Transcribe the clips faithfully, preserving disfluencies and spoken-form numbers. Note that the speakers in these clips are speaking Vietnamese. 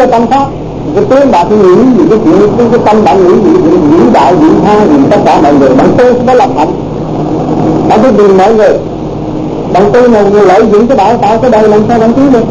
tâm khác. Cái tiếng bạn nghĩ gì, cái chuyện cái, cái tâm bạn nghĩ gì, nghĩ đạo nghĩ tha gì tất cả mọi người, bạn tu có lập hạnh, bạn cứ tìm mọi người, bạn tu mà lợi dụng cái đạo tạo cái đời làm sao bạn cứu được?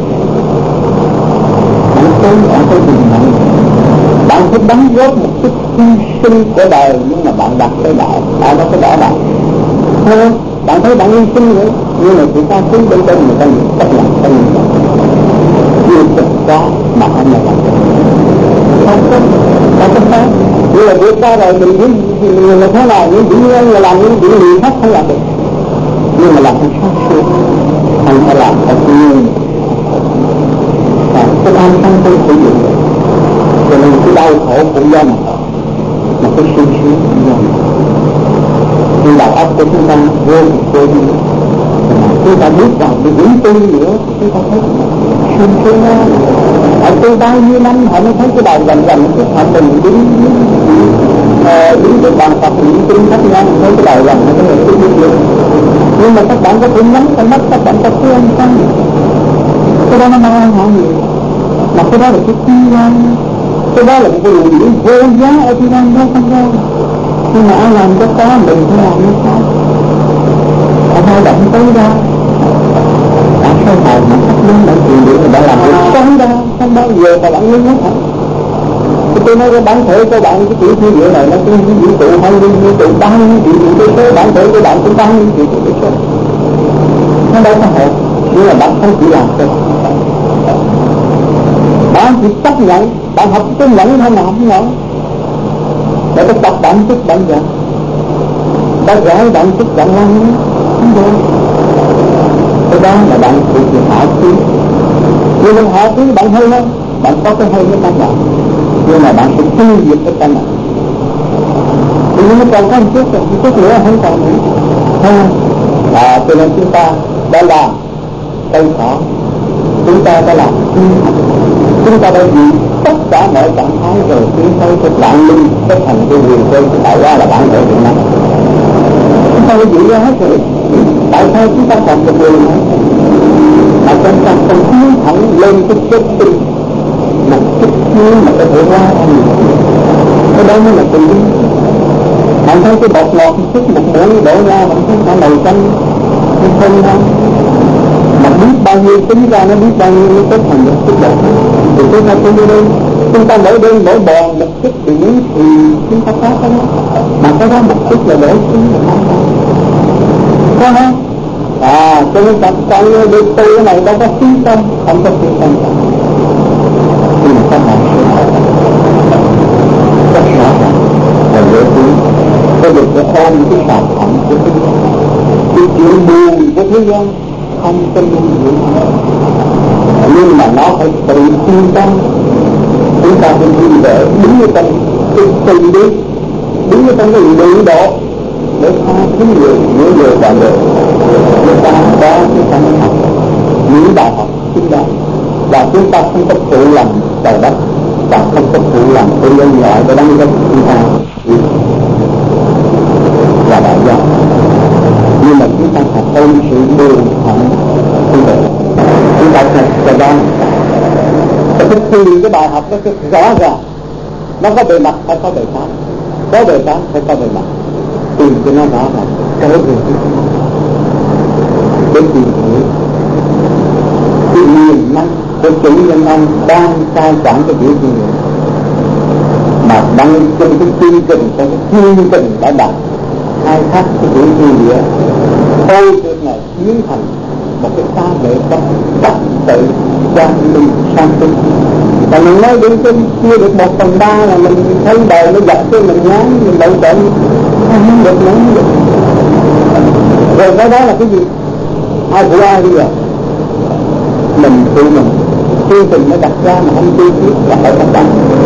Bạn tu bạn tu tìm mọi người, bạn phải đóng góp một chút hy sinh của đời, nhưng mà bạn đặt cái đạo, đạo nó cái đạo bạn, thấy không? Bạn thấy bạn hy sinh nữa, nhưng mà chúng ta cứ bên trên người ta nhìn tất cả tất cả yêu thực có mà anh là không không có không có khác. Nhưng mà vượt qua rồi mình biết mình là thế nào, những chuyện nhân là làm những chuyện gì khác không làm được, nhưng mà làm không sáng suốt, anh phải làm thật nhiều. Và cái tham sân tôi sử dụng, cho nên cái đau khổ cũng do mình, mà cái suy sướng cũng do mình. Khi đầu óc của chúng ta vô cùng vô đi, chúng ta bước vào cái vững tu nữa, chúng ta thấy sung sướng đó. Họ tu bao nhiêu năm họ mới thấy cái đầu gần gần cái họ mình đứng đứng cái bàn Phật những kinh khác nhau, thấy cái đầu gần nó cái người tu biết. Nhưng mà các bạn có thể nhắm con mắt, các bạn có thấy anh không? Cái đó nó mang ăn họ nhiều, mà cái đó là cái thiên lan, cái đó là một cái điều gì vô giá ở thiên lan đó không đâu. Nhưng mà ai làm cho có mình phải làm như sao? Ở hai động tới ra đã soi hồn mà thấp lên bạn tìm được người đã làm được sống ra, không bao giờ mà bạn nhớ hết hả? Thì tôi nói cái bản thể của bạn, cái tiểu thiên địa này nó cũng như vũ trụ hay như vũ trụ bao nhiêu triệu triệu cái số, bản thể của bạn cũng bao nhiêu triệu triệu cái số, nó đâu có hồn. Nhưng mà bạn không chỉ làm thôi, bạn chỉ chấp nhận, bạn học cái nhẫn thôi mà không nhận. Để cái tập bạn tức bạn giận, ta gái bạn tức bạn lăng không được. Cái đó là bạn thuộc về hạ khí. Nhưng mà hạ khí bạn hay không? Bạn có cái hay với tâm bạn, nhưng mà bạn sẽ tiêu diệt cái tâm bạn. Thì nó còn có một chút, một chút nữa không còn nữa. Ha, và cho nên chúng ta đã làm cây cỏ, chúng ta đã làm chúng ta đã gì tất cả mọi trạng thái rồi tiến tới cái vạn linh, cái thành cái quyền cơ tạo ra là bản thể hiện năng. Chúng ta đã giữ ra hết rồi, tại sao chúng ta còn một người nữa? Mà chúng ta không tiến thẳng lên cái chất tinh, một chút xíu mà có thể ra ra nhiều. Cái đó mới là tự nhiên. Bạn thấy cái bột ngọt chút một muỗng đổ ra, bạn thấy cả nồi canh nó không đâu. Mà biết bao nhiêu tính ra nó biết bao nhiêu nó kết thành được chút bột. Thì chúng ta không đi đây, chúng ta mỗi đêm mỗi bòn một chút điểm thì chúng ta khác đó. Mà cái đó một chút là đổ xuống là không đâu. Có không? À, cho nên các con đi tu cái này đâu có phí tâm, không có phí tâm. Nhưng mà các bạn sẽ hỏi rất rõ ràng là dễ tiếng. Có được cái ôm cái sản phẩm của thế gian, cái chuyện buồn của thế gian không có dung dưỡng, nhưng mà nó phải tự tin tâm. Chúng ta phải đi để đứng ở trong cái tình đi, đứng ở trong cái lượng độ để tha thứ người, những người bạn đời. Chúng ta có cái tâm học, những bài học chính đáng, và chúng ta không có phụ lòng trời đất, và không có phụ lòng của nhân loại để đăng lên chúng ta là đại gia. Nhưng mà chúng ta phải ôm sự buồn hận không được. Chúng ta phải cho ra phải tìm cái bài học đó rõ ràng. Nó có bề mặt phải có bề trái, có bề trái phải có bề mặt, tìm cho nó rõ ràng trở về để tìm hiểu cái niềm năng của chủ nhân ông đang cai quản cái tiểu thiên địa, mà đang trong cái chương trình, trong cái chương trình đã đặt khai thác cái tiểu thiên địa, tôi được này biến thành một cái xa lệ bất bất tự quan minh sang tinh. Và mình nói đến cái chưa được một phần ba là mình thấy đời nó dập cho mình ngán, mình đậu trận không được nữa. Rồi cái đó là cái gì? Ai của ai bây giờ? Mình tự mình chương trình nó đặt ra mà không tiêu tiết là phải thất bại.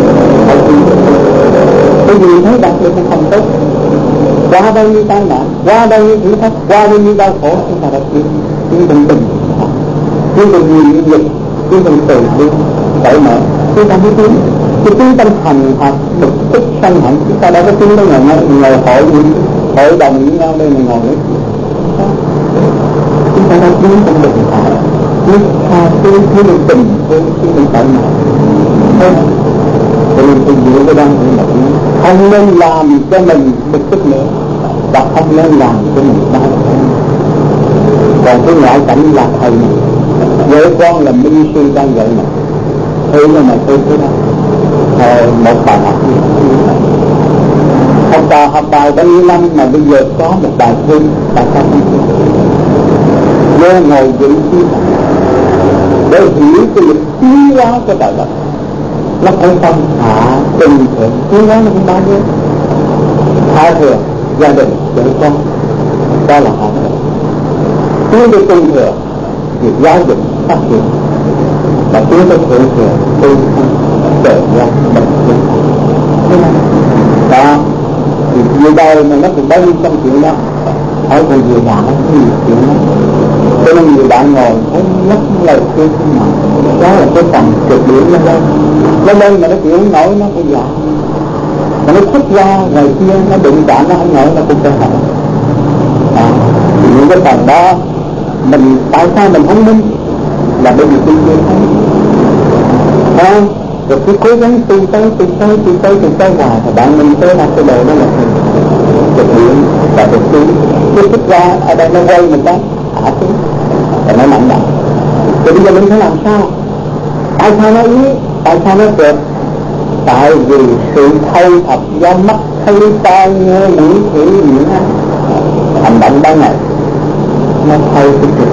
Cái gì thấy đặt được nó không tốt, qua bao nhiêu tai nạn, qua bao nhiêu thử thách, qua bao nhiêu đau khổ, chúng ta đã chịu chương trình tình, chương trình nhiều dịch, chương trình từ bi, cởi mở, chúng ta mới tiến. Cái tiếng tâm thành hoặc bực tức sân hận, chúng ta đâu có tiếng đó ngồi ngồi hội hội đồng với nhau đây mà ngồi đấy. Chúng ta đang tiến trong bình thản, nước tha thứ, thứ được tình, thứ được cởi mở. không thì mình phải dựa cái đang thì không nên làm cho mình bực tức nữa và không nên làm cho mình đau. Còn cái ngoại cảnh là thầy vợ con là minh sư đang dạy mà thế nhưng mà tôi thế đó ờ, một bài học học bài học bài bao nhiêu năm mà bây giờ có một bài thi tại sao không thi vô ngồi giữ thi để hiểu cái lực tiến hóa của trời đất. Nó phải không hạ tình thượng tiến hóa nó không bao nhiêu hạ thừa gia đình vợ con đó là hạ thừa tiến tới trung thừa việc giáo dục phát triển và tiến tới thượng thừa tu trời ra bệnh nhân đó thì như đây mà nó cũng bao nhiêu trong chuyện đó hỏi còn nhiều bạn có nhiều chuyện đó cho nên nhiều bạn ngồi thấy mất lời khuyên không nào đó là cái phần cực điểm nó lên nó lên mà nó chịu không nổi nó cũng dạ mà nó xuất ra ngoài kia nó đụng chạm nó không nổi nó cũng phải hại à, thì những cái phần đó mình tại sao mình không minh là bởi vì tôi chưa thấy à, rồi cứ cố gắng tu tới tu tới tu tới tu tới hoài thì bạn mình tới ra cái đời đó là cực điểm và cực điểm cứ xuất ra ở đây nó quay mình đó thả xuống và nó nặng nặng thì bây giờ mình phải làm sao tại sao nó yếu tại sao nó trượt tại vì sự thay thật do mắt thấy tai nghe mũi thử miệng ăn hành động ban ngày nó thay cái trượt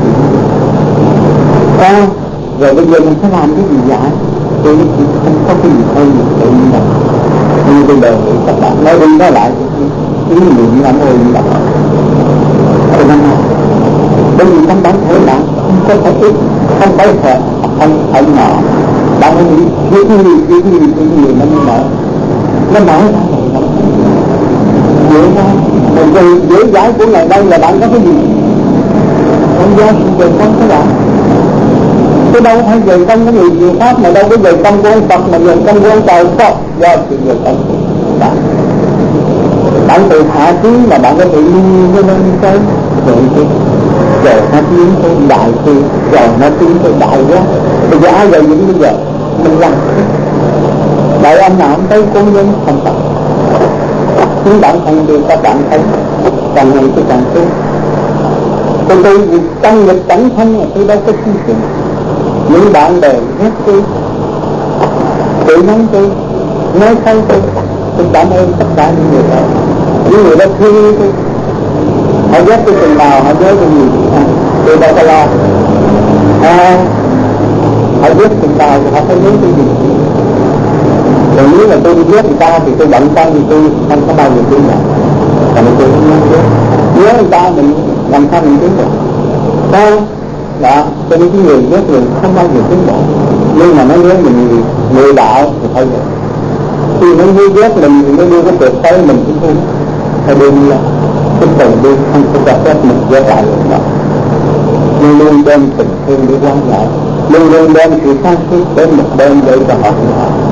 à, rồi bây giờ mình phải làm cái gì vậy tôi không có cái gì thay gì tự nhiên đâu như bây giờ các bạn nói đi nói lại ý niệm là ngồi như vậy tôi nói bởi vì trong bản thể bạn không có thể ít không phải thật không phải nọ bạn không nghĩ cái gì cái gì cái gì nó mới mở nó mở ra rồi nó dễ ra còn từ dễ giải của ngày đây là bạn có cái gì không do sự về công của bạn chứ đâu phải về công của người nhiều pháp mà đâu có về công của ông Phật mà về công của ông Trời Phật do sự về công của bạn bạn từ hạ tiến là bạn có thể lưu lên cái thượng tiến rồi nó tiến tới đại tiên rồi nó tiến tới đại giác bây giờ ai về những bây giờ mình làm đại anh nào không thấy công nhân không tập chính bản thân thì các bạn thấy càng ngày tôi càng tu tôi tôi vì trong nghịch cảnh thân mà tôi đâu có suy nghĩ những bạn bè ghét tôi tự nói tôi nói xấu tôi tôi cảm ơn tất cả những người đó những người đó thương tôi họ ghét tôi từng nào họ ghét tôi nhiều à, tôi đâu có lo à, họ ghét từng nào thì họ không ghét tôi gì còn nếu mà tôi đi ghét người ta thì tôi bận tâm thì tôi không có bao giờ tiến được còn tôi không nói ghét nhớ người ta mình làm sao mình tiến được sao đó cho nên cái người ghét người không bao giờ tiến bộ nhưng mà nó ghét mình người, người đạo thì thôi vậy khi nó ghét mình thì nó đưa cái tuyệt tới mình cũng không phải đương nhiên cái phần đi không có cho phép mình ghét lại được đó luôn luôn đem tình thương để quan lại luôn luôn đem sự sáng suốt đến một bên để cho họ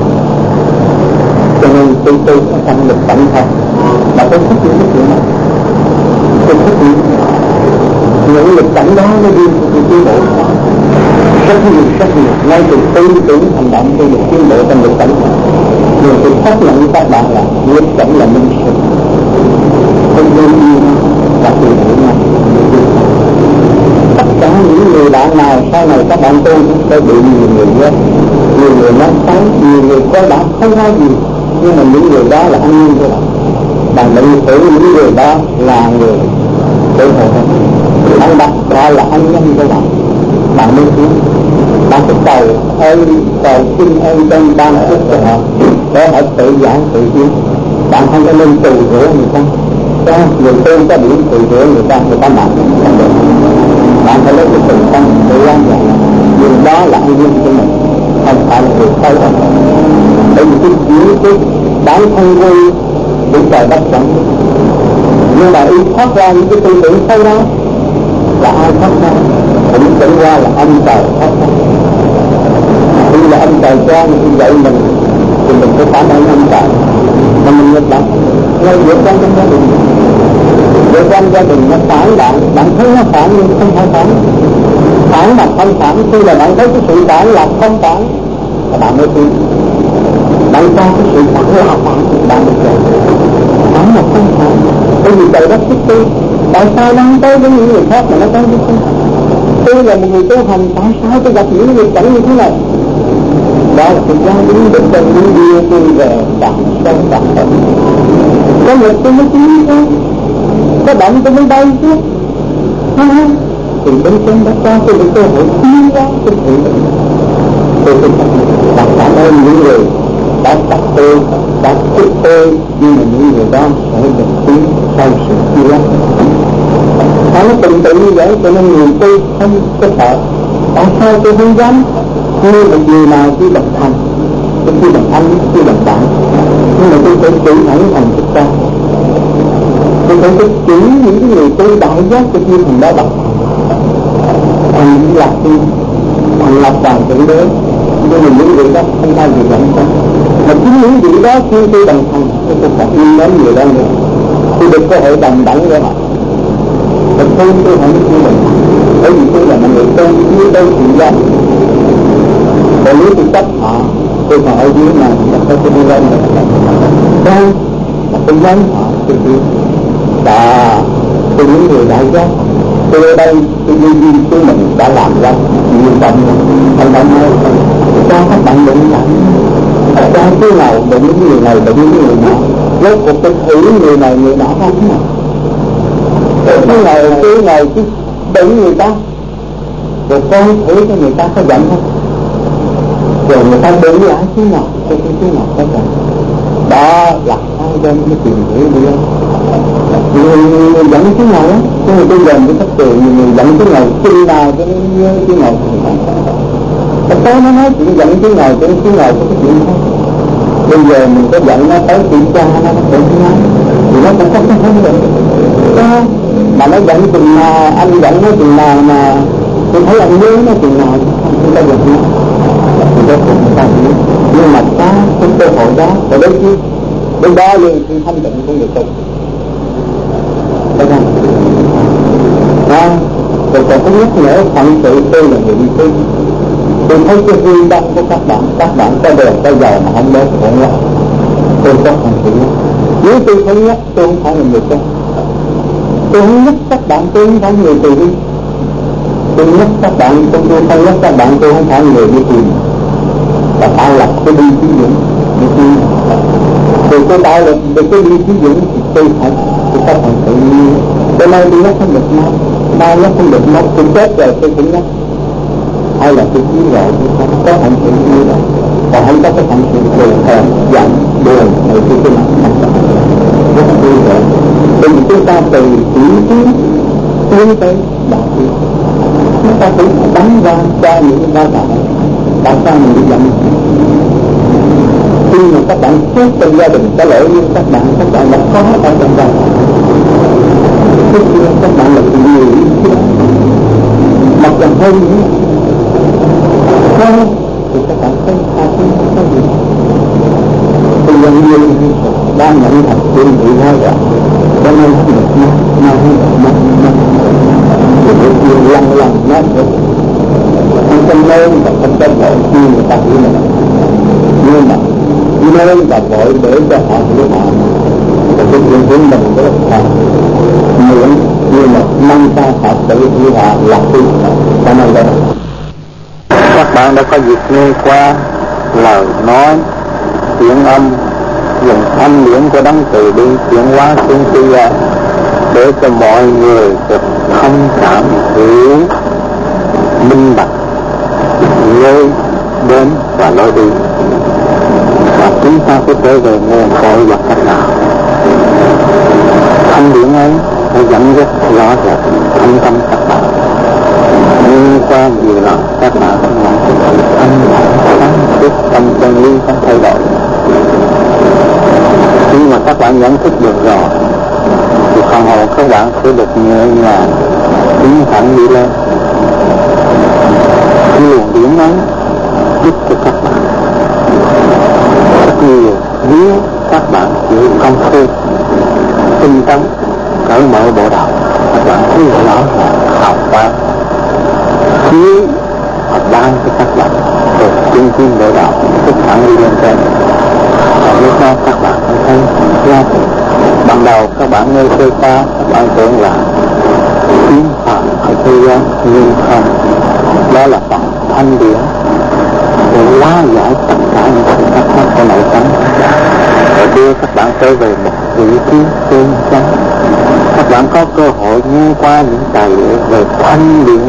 cho nên tôi tôi trong lực cảnh thật mà tôi thích những cái chuyện này tôi thích những những lực cảnh đó nó đi từ tiến bộ rất nhiều rất nhiều ngay từ tư tưởng hành động tôi được tiến bộ trong lực cảnh rồi tôi xác nhận với các bạn là lực cảnh là minh sự không nên yêu và từ hiểu nhau tất cả những người bạn nào sau này các bạn tu cũng sẽ bị nhiều người ghét nhiều người nói xấu nhiều người coi bạn không có gì nhưng mà những người đó là anh em của bạn bạn đừng tưởng những người đó là người tự hộ bạn đặt ra là anh em của bạn bạn mới biết bạn phải cầu ơn cầu xin ơn trên ban phước của họ để họ tự giải tự tiến bạn không có nên tù rửa người ta cho người tu có điểm tù rửa người ta người ta mạnh bạn phải lấy cái tình tâm để quan giải nhưng đó là anh em của mình không phải là người xấu đâu bởi vì cái diễn cái bản thân quy của trời đất chẳng nhưng mà y thoát ra những cái tư tưởng sâu đó là ai thoát ra cũng chẳng qua là ông trời thoát ra khi là ông trời cho như vậy mình thì mình phải cảm ơn ông trời mà mình ngược lại ngay vợ con trong gia đình vợ con gia đình nó phản bạn bạn thấy nó phản nhưng không phải phản phản mà không phản khi là bạn thấy cái sự phản là không phản là bạn mới tin bạn cho cái sự thật là bạn bạn được rồi, không là không phải. Bởi vì trời đất thích tôi, tại sao nó không tới với những người khác mà nó tới với tôi? Tôi là một người tu hành, tại sao tôi gặp những người cảnh như thế này? Đó là thực ra những đức tình những điều tôi về bản sâu bản tận. Có lực tôi mới tiến thôi, có động tôi mới bay chứ, không không? Thì bên trên đã cho tôi được cơ hội tiến ra tôi tự định. Tôi tôi đặt cảm ơn những người đã tập tôi, đã thích tôi, nhưng mà những người đó sẽ được tiến sau sự chia lắm. Nó tình tự như vậy cho nên người tôi không có sợ. Tại sao tôi không dám? Như là người nào khi bằng thành, tôi khi bằng anh, khi bằng bạn, nhưng mà tôi phải chỉ thẳng thành thực ra. Tôi phải chỉ những người tôi đại giác của như thành đó bằng thành là khi thành lập toàn thượng đế, nhưng mà những người đó không bao giờ nhận ra. Mà chính những vị đó khi tôi bằng thành, tôi phải yêu đến người đó nữa. Tôi được cơ hội đồng đẳng với họ. Và tôi tôi không biết như vậy, bởi vì tôi là một người tôi như tôi tự do. Và nếu tôi chấp họ, tôi còn ở dưới này, tôi tôi đi lên rồi. Đang, mà tôi nhấn họ, tôi biết. Và tôi những người đại giác, tôi ở đây, tôi như duy tôi mình đã làm ra nhiều động rồi. Thành động nói, cho các bạn đừng làm. Cho cái nào đụng những người này, đụng những người nọ. Rốt cuộc tôi thử người này, người nọ không thế nào. Cái này, cái này, cái đụng người ta. Rồi con thử cho người ta có giận không? Rồi người ta đứng lại chứ nào, cái cái cái nào có cần. Đó là hai bên cái chuyện hiểu đi không? Người, người, người dẫn cái nào á, cái người tôi dần cái thất tượng, người, người dẫn cái nào, chừng nào cái nhớ cái nào. Và tới nó nói chuyện dẫn cái nào, cái cái nào có cái chuyện không? Bây giờ mình có giận nó tới kiểm tra nó, nó cũng nói, thì nó cũng có cái vấn đề. Đó, mà nó giận chừng nào, anh giận nó chừng nào mà tôi thấy anh nhớ nó chừng nào, không có giận nó. Thì đó cũng người ta hiểu. Nhưng mà ta không cơ hội đó, rồi đấy chứ đến đó liền sự thanh tịnh của người tu. Thấy không? Đó, rồi còn có nhắc nhở phận sự tôi là người đi tu. Tôi thấy cái hương đăng của các bạn, các bạn có đều có giàu mà không đến khổ lắm. Tôi có phận sự nhắc. Nếu tôi không nhắc, tôi không phải là người tu. Tôi không nhắc các bạn, tôi không phải người từ bi. Tôi nhắc các bạn, tôi không nhắc các bạn, tôi không phải người đi tìm. Và tạo lập cái đi sử dụng để tìm. Rồi tôi tạo lập được cái đi sử dụng thì tôi phải tôi có phần tự nhiên. Cho nên tôi nhắc không được mau, mau nhắc không được mau, tôi chết rồi tôi cũng nhắc. Hay là tôi chỉ gọi tôi không có phần tự nhiên rồi. Còn không có cái phần tự nhiên thèm, giận, buồn, này tôi tôi làm không có. Rất vui vẻ. Bởi vì chúng ta từ chỉ tiến tiến tới đạo tiến. Chúng ta cũng đánh ra cho những cái đạo. Tại sao mình bị giận? Khi mà các bạn trước trong gia đình có lỗi với các bạn, các bạn đã có ở trong gia đình. Trước kia các bạn là nhiều ý chứ đó. Mặc dần hơn nữa. Không, thì các bạn không tha thứ không có gì. Thì dân nhiên đang nhận thật thiên vị hóa rõ. Cho nên không được mất, mà không được mất, mất. Thì được nhiều lần lần mất được. Không cần nên và không cần vội khi người ta hiểu mình. Nhưng mà nên và vội để cho họ hiểu họ. Và cái chuyện của mình rất là nguyện, nhưng mà mong sao họ tự hiểu họ là khi cho nên đó. Các bạn đã có dịp nghe qua lời nói, tiếng âm, dùng âm điển của đấng từ bi chuyển hóa xuống thế gian để cho mọi người được thông cảm hiểu minh bạch lối đến và lối đi, và chúng ta có trở về nguồn cội và cách nào. Thanh điển ấy phải dẫn dắt rõ rệt thanh tâm các bạn. Nhưng qua nhiều lần các bạn không nhận thức sự thanh thản sáng suốt tâm chân lý không thay đổi. Khi mà các bạn nhận thức được rồi thì phần hồn các bạn sẽ được nhẹ nhàng tiến thẳng đi lên. Cái luồng điển ấy giúp cho các bạn rất nhiều nếu các bạn chịu công phu tinh tấn cởi mở bộ đầu, các bạn thấy rõ ràng hào quang chiếu và ban cho các bạn được chứng kiến bộ đạo thức thẳng đi lên trên. Lúc đó các bạn thấy ra ban đầu các bạn nghe sơ qua, các bạn tưởng là tiếng Phật ở thế gian, nhưng không, đó là phần thanh điển để hóa giải tất cả những sự thắc mắc của nội tâm, để đưa các bạn trở về một vị trí chân chánh. Các bạn có cơ hội nghe qua những tài liệu về thanh điển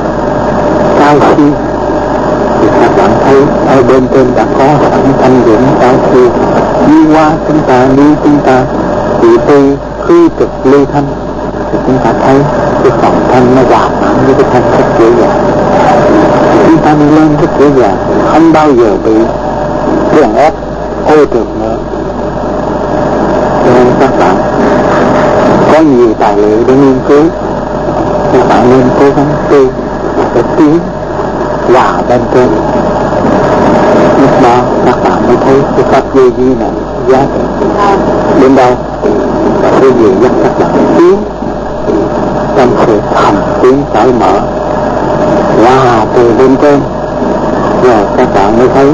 cao siêu, thì các bạn thấy ở bên trên đã có sẵn thanh điển cao siêu. Đi qua chúng ta, nếu chúng ta chỉ tư khư trực lưu thanh, thì chúng ta thấy cái phần thanh nó hòa hợp với cái thanh rất dễ dàng. Chúng ta đi lên rất dễ dàng, không bao giờ bị chèn ép ô trường nữa. Cho nên các bạn có nhiều tài liệu để nghiên cứu, các bạn nên cố gắng tu để tiến hòa bên trên. Lúc đó các bạn mới thấy cái pháp vô vi này giá trị đến đâu, và cái gì giúp các bạn tiến trong sự thầm tiến cởi mở và từ bên trên, rồi các bạn mới thấy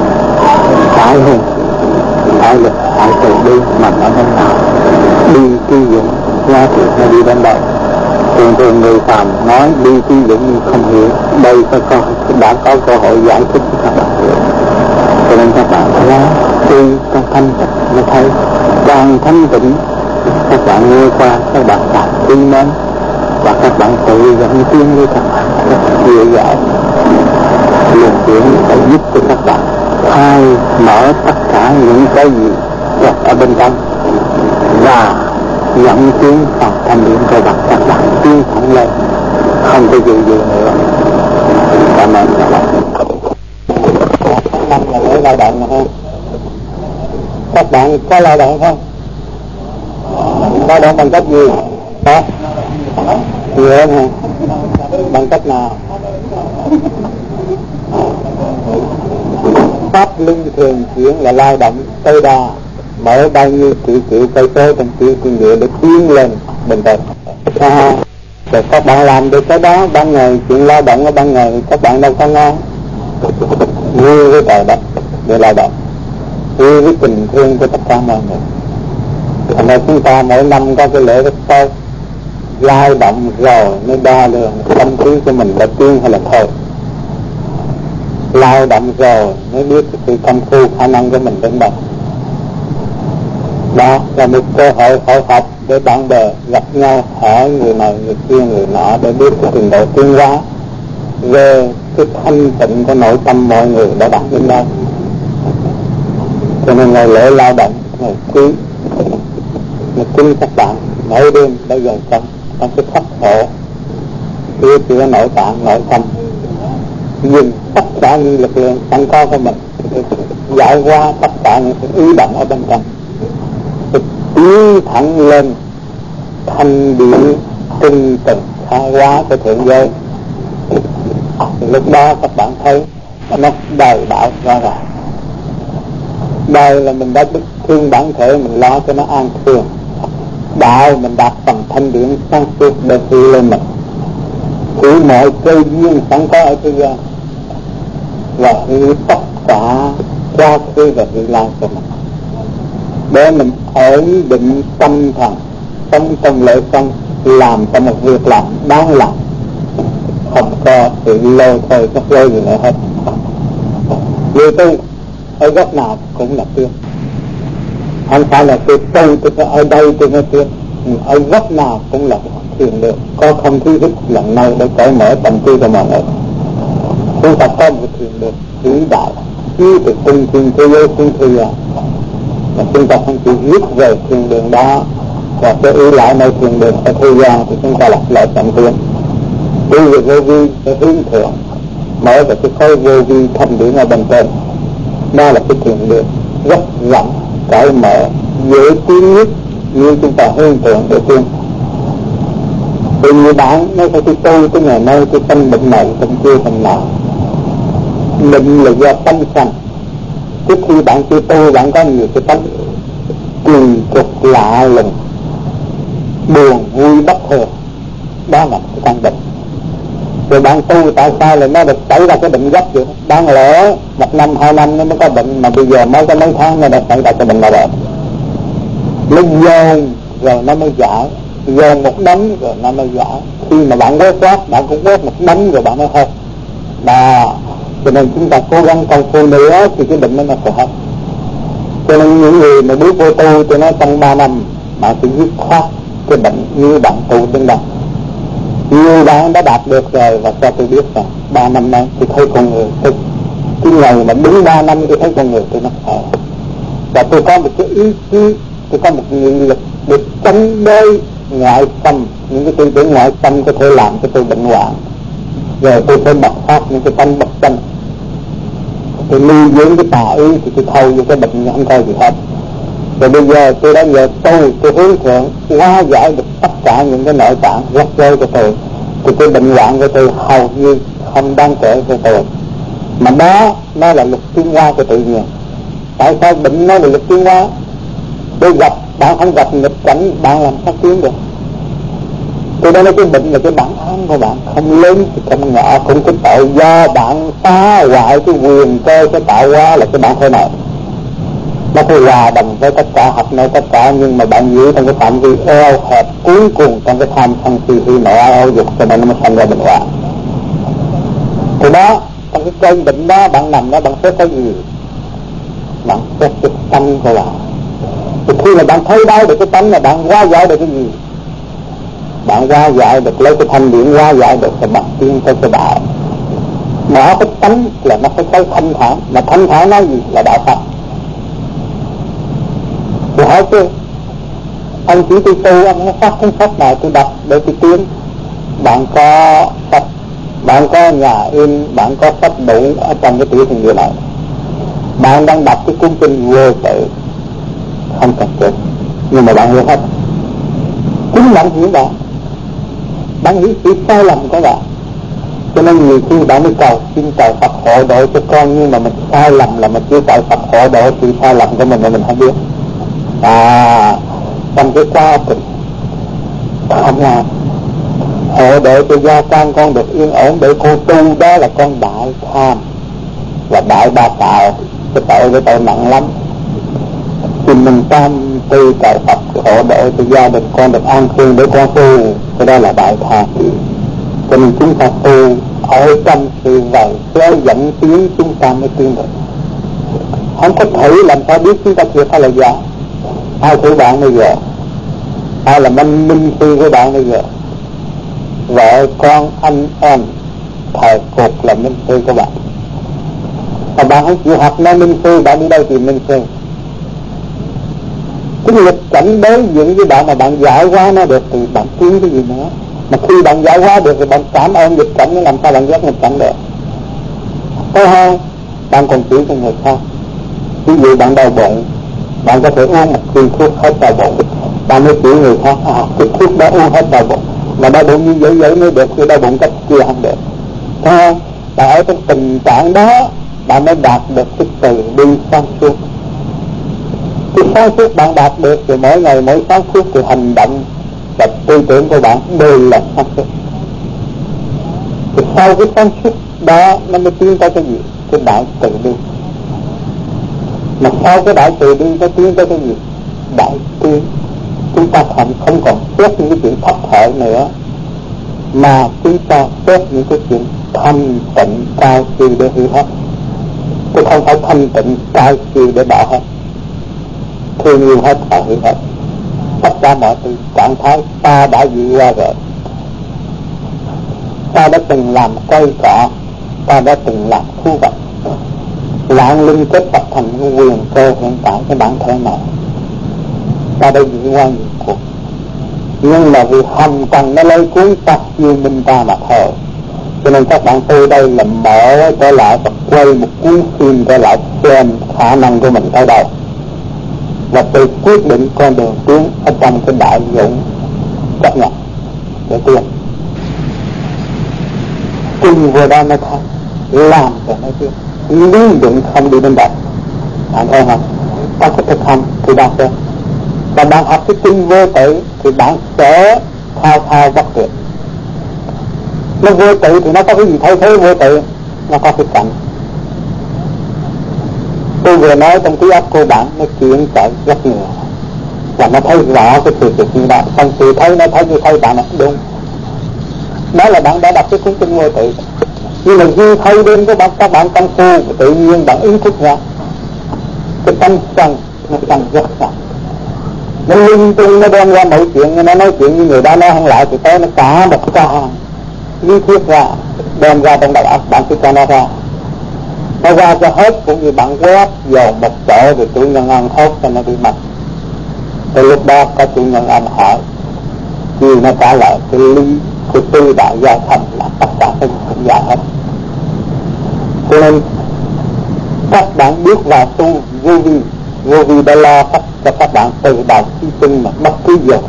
phải hơn, phải lực, phải từ đi mạnh ở bên nào, đi chi dụng giá trị nó đi đến đâu. Thường thường người phàm nói đi chi dụng nhưng không hiểu, đây có có đã có cơ hội giải thích cho các bạn hiểu. Cho nên các bạn phải tu trong thanh tịnh mới thấy, càng thanh tịnh các bạn nghe qua các bạn càng tin mến, và các bạn tự dẫn tiến với các bạn rất dễ dàng. Luồng chuyển sẽ giúp cho các bạn khai mở tất cả những cái gì gặp ở bên trong và dẫn tiến phần thanh điển cơ bản các bạn tiến thẳng lên, không có dự dự nữa. Cảm ơn các bạn. Năm là lễ lao động ha. Các bạn có lao động không? Lao động bằng cách gì? Hả? Nhiều hơn hả? Bằng cách nào? Pháp luân thường chuyển là lao động tối đa, mở bao nhiêu triệu triệu cây số trong triệu thiên địa để tiến lên bên trên. À, rồi các bạn làm được cái đó ban ngày, chuyện lao động ở ban ngày các bạn đâu có ngon, vui với trời đất để lao động, vui với tình thương của tất cả mọi người. Thành ra chúng ta mỗi năm có cái lễ rất tốt, lao động rồi mới đo lường tâm trí của mình là tiến hay là thôi. Lao động rồi mới biết cái sự công phu khả năng của mình đến đâu. Đó là một cơ hội hội họp để bạn bè gặp nhau, hỏi người này người kia người nọ để biết cái trình độ tiến hóa về cái thanh tịnh của nội tâm mọi người đã đạt đến đâu. Cho nên ngày lễ lao động ngày quý, mà chính các bạn mỗi đêm đã gần trong trong cái khắc khổ đưa chữa nội tạng nội tâm, dùng tất cả những lực lượng sẵn có của mình để giải qua tất cả những cái ý động ở bên trong, tiến thẳng lên thanh điển tinh tịnh khai hóa của thượng giới. Lúc đó các bạn thấy nó đầy đạo rõ ràng. Đây là mình đã biết thương bản thể, mình lo cho nó an thương. Đạo mình đạt phần thanh điển sáng suốt để tự lên mình, cứ mọi cơ duyên sẵn có ở thế gian và hiểu tất cả quá khứ và tương lai của mình, để mình ổn định tâm thần, sống trong lễ sống, làm trong một việc làm đáng làm, không có sự lôi thôi các lôi gì nữa hết. Người tu ở góc nào cũng là tuyệt, không phải là tôi tu tôi ở đây tôi mới tuyệt, ở góc nào cũng là thiền được, có không khí hít lần này để cởi mở tâm trí của mọi người. Chúng ta có một thiền được vĩ đại, như từ tinh thiên thế giới xuống thế gian, mà chúng ta không chỉ viết về thiền đường đó và cái ý lại nơi thiền đường ở thế gian thì chúng ta lập lại trọng tiến. Đi về vô vi sẽ hướng thượng, mở về cái khối vô vi thanh điển ở bên trên. Đó là cái thiền đường rất rộng, cởi mở, dễ tiến nhất, như chúng ta hướng thượng để tiến. Vì người bạn nói phải tôi tu cái ngày nay tôi tâm bệnh này tâm kia tâm nào. Bệnh là do tâm sanh. Trước khi bạn chưa tu bạn có nhiều cái tâm kỳ cục lạ lùng, buồn vui bất thường, đó là cái căn bệnh. Rồi bạn tu tại sao lại nó được xảy ra cái bệnh gấp vậy? Đáng lẽ một năm hai năm nó mới có bệnh, mà bây giờ mới có mấy tháng nó đã xảy ra cái bệnh nào rồi. Nó dồn rồi nó mới giải, dồn một đống rồi nó mới giải. Khi mà bạn quét quát, bạn cũng quét một đống rồi bạn mới hết. Đó, cho nên chúng ta cố gắng công phu nữa thì cái bệnh nó sẽ hết. Cho nên những người mà bước vô tu cho nó trong ba năm mà chỉ dứt khoát cái bệnh như bạn tu đến đâu. Nhiều bạn đã đạt được rồi, và cho tôi biết rằng ba năm nay tôi thấy con người tôi, cái ngày mà đúng ba năm tôi thấy con người tôi nó khỏe. Và tôi có một cái ý chí, tôi có một nghị lực để chống đối ngoại xâm, những cái tư tưởng ngoại xâm có thể làm cho tôi bệnh hoạn. Rồi tôi phải bật phát những cái tánh bất chân, tôi nuôi dưỡng cái tà ý thì tôi thâu vô cái bệnh không coi gì hết. Rồi bây giờ tôi đã nhờ tu, tôi hướng thượng hóa giải được tất cả những cái nội tạng rắc rối của tôi, thì cái bệnh hoạn của tôi hầu như không đáng kể của tôi. Mà đó nó là luật tiến hóa của tự nhiên. Tại sao bệnh nó là luật tiến hóa? Tôi gặp bạn không gặp nghịch cảnh, bạn làm sao tiến được? Tôi đã nói cái bệnh là cái bản án của bạn, không lớn thì không nhỏ, cũng cái tội do bạn phá hoại cái quyền cơ cái tạo hóa là cái bản thể này. Nó phải hòa đồng với tất cả, hợp nơi tất cả, nhưng mà bạn giữ trong cái phạm vi eo hẹp cuối cùng trong cái tham sân si hỉ nộ ái ố dục, cho nên nó mới thành ra bệnh hoạn. Thì đó, trong cái cơn bệnh đó bạn nằm đó, bạn xét cái gì? Bạn xét cái tâm của bạn. Thì khi mà bạn thấy đau được cái tâm là bạn hóa giải được cái gì? Bạn hóa giải được, lấy cái thanh điển hóa giải được, thì bạn tiến tới cái đạo. Mở cái tánh là nó phải thấy thanh thản, mà thanh thản nói gì? Là đạo Phật. Thì hỏi tôi, anh chỉ tôi tu, anh nó phát cái sách nào tôi đọc để tôi tiến. Bạn có sách, bạn có nhà in, bạn có sách đủ ở trong cái tiểu thiên địa này. Bạn đang đọc cái cuốn kinh vô tự, không cần chết, nhưng mà bạn hiểu hết. Chính bạn hiểu bạn, bạn hiểu sự sai lầm của bạn. Cho nên nhiều khi bạn mới cầu xin cầu Phật hộ độ cho con, nhưng mà mình sai lầm là mình chưa cầu Phật hộ độ sự sai lầm của mình mà mình không biết. À, trong cái quá trình không làm hộ độ cho gia can con được yên ổn để con tu, đó là con đại tham và đại ba tạo, cái tội cái tội nặng lắm. Thì mình tam tư cầu Phật hộ độ cho gia đình con được an cư để con tu, cái đó là đại tham. Cho nên chúng ta tu ở trong sự vậy kéo dẫn tiến chúng ta mới tiến được. Không có thử làm sao biết chúng ta thiệt hay là giả. Ai thử bạn bây giờ? Ai là minh minh sư của bạn bây giờ? Vợ con anh em thầy cột là minh sư của bạn. Mà bạn không chịu học nói minh sư, bạn đi đâu tìm minh sư? Cái nghịch cảnh đối diện với bạn mà bạn giải hóa nó được thì bạn tiến cái gì nữa? Mà khi bạn giải hóa được thì bạn cảm ơn nghịch cảnh, nó làm sao bạn ghét nghịch cảnh được? Thấy không? Bạn còn chỉ cho người khác. Ví dụ bạn đau bụng, bạn có thể uống một viên thuốc hết đau bụng, bạn mới chỉ người khác, à cái thuốc đó uống hết đau bụng, mà đau bụng như vậy vậy mới được, thì đau bụng cách kia không được. Thấy không? Và ở trong tình trạng đó bạn mới đạt được cái từ bi sáng suốt. Cái sáng suốt bạn đạt được thì mỗi ngày mỗi sáng suốt thì hành động và tư tưởng của bạn đều là sáng suốt. Thì sau cái sáng suốt đó nó mới tiến tới cái gì? Cái đại từ bi. Mà sau cái đại từ bi nó tiến tới cái gì? Đại tiến. Chúng ta không, không còn xét những cái chuyện thất thoại nữa, mà chúng ta xét những cái chuyện thanh tịnh cao siêu để hiểu hết. Chứ không phải thanh tịnh cao siêu để bỏ hết, thương yêu hết và hiểu hết. Tất cả mọi thứ trạng thái ta đã dự qua rồi. Ta đã từng làm cây cỏ, ta đã từng làm thu vật, lạng linh kết tập thành cái quyền cơ hiện tại cái bản thể này. Ta đã dự qua nhiều cuộc, nhưng mà vì hầm tầng nó lấy cuốn ta siêu minh ta mà thôi. Cho nên các bạn tu đây là mở trở lại và quay một cuốn phim trở lại xem khả năng của mình tới đâu, và tôi quyết định con đường tiến ở trong cái đại dũng chấp nhận để tiến. Cùng vừa đó mới thấy làm rồi mới tiến. Lý luận không đi đến đâu, bạn thấy không? Ta có thực hành thì bạn sẽ, và bạn học cái kinh vô tự thì bạn sẽ thao thao bất tuyệt. Nó vô tự thì nó có cái gì thay thế vô tự? Nó có cái cảnh. Tôi vừa nói trong ký ức cô bạn nó chuyển chạy rất nhiều, và nó thấy rõ cái sự việc như đó. Xong sự thấy nó thấy như thấy bạn nó đúng. Đó là bạn đã đọc cái cuốn kinh vô tự. Nhưng mà khi thấy đến các bạn các bạn công phu tự nhiên bạn ý thức ra cái tâm sân nó sân rất sân, nó liên tục nó đem ra mọi chuyện, nó nói chuyện như người đó nói không lại thì tới nó cả một cái lý thuyết ra đem ra trong đầu óc bạn cứ cho nó ra, nó ra cho hết, cũng như bạn quét dồn một chỗ rồi chủ nhân ăn hốt cho nó đi mất. Từ lúc đó có chủ nhân ăn hỏi thì nó trả lời cái lý của tư đạo gia thành là tất cả các những gia hết. Cho nên các bạn bước vào tu vô vi, vô vi đã lo hết cho các bạn từ đầu khi sinh mà bất cứ giờ.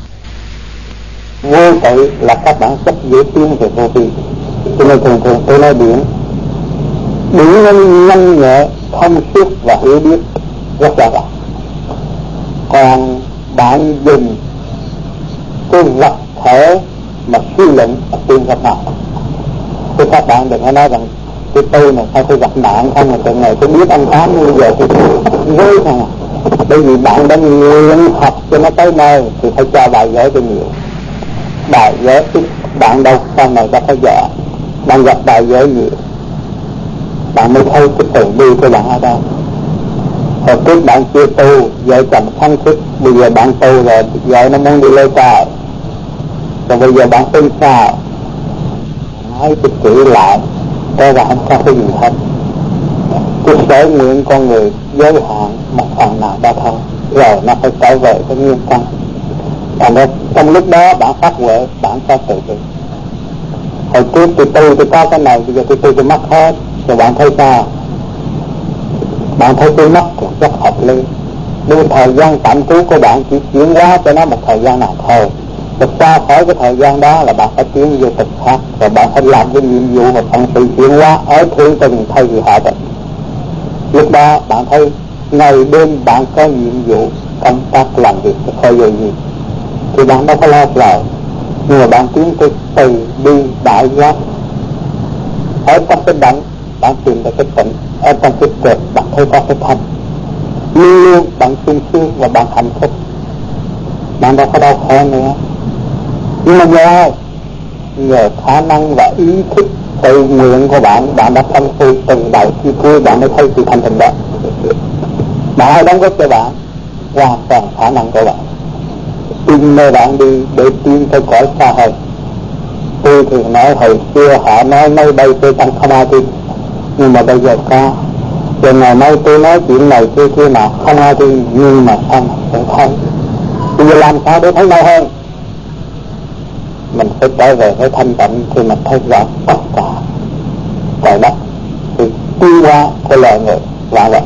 Vô tự là các bạn rất dễ tiến về vô vi. Cho nên thường thường tôi nói điểm điểm nhanh, nhanh nhẹ, thông suốt và hiểu biết rất là rõ. Còn bạn dùng cái vật thể mà suy luận tiên gặp nào thì các bạn đừng có nói rằng cái tôi này sao tôi gặp nạn không, mà từ ngày tôi biết anh tám bây giờ tôi với thằng à. Bởi vì bạn đã luyện học cho nó tới nơi thì phải cho bài vở cho nhiều. Bài vở ít bạn đâu sau này đã phải vợ, bạn gặp bài vở nhiều bạn mới thấy cái từ bi của bạn ở đâu. Hồi trước bạn chưa tu, vợ chồng thân thích, bây giờ bạn tu rồi, vợ nó muốn đi lấy tài, rồi bây giờ bạn tin sao? Nói cái chữ lại, tôi là không có cái gì hết. Cái sở nguyện con người giới hạn một phần nào đó thôi, rồi nó phải trở về cái nguyên căn. Thành ra trong lúc đó bạn phát huệ, bạn có tự bi. Hồi trước tôi tu tôi có cái này, bây giờ tôi tu tôi mất hết, rồi bạn thấy sao? Bạn thấy tôi mất cũng rất hợp lý. Nhưng thời gian tạm trú của bạn chỉ chuyển hóa cho nó một thời gian nào thôi. Rồi xa khỏi cái thời gian đó là bạn phải tiến vô thực khác, rồi bạn phải làm cái nhiệm vụ mà phận sự chuyển hóa ở thương tình thay vì hạ tình. Lúc đó bạn thấy ngày đêm bạn có nhiệm vụ công tác làm việc cho khơi dậy gì thì bạn đâu có lo lời, nhưng mà bạn tiến tới từ bi đại giác. Ở trong cái động bạn tìm được cái tịnh, ở trong cái trệt bạn thấy có cái thanh, luôn luôn bạn sung sướng và bạn hạnh phúc, bạn đâu có đau khổ nữa. Nhưng mà nhờ ai? Nhờ khả năng và ý thức tự nguyện của bạn, bạn đã phân phu từng đầu khi cuối bạn mới thấy sự thanh tịnh đó. Mà ai đóng góp cho bạn? Hoàn toàn khả năng của bạn. Tin nơi bạn đi để tiến tới cõi xa hơn. Tôi thường nói hồi xưa họ nói máy bay tôi tăng không ai tin, nhưng mà bây giờ có. Rồi ngày nay tôi nói chuyện này kia kia nào không ai tin, nhưng mà sao mà cũng thấy. Bây giờ làm sao để thấy mau hơn? Mình phải trở về với thanh tịnh thì mình thấy rõ tất cả trời đất thì quy qua của loài người là vậy.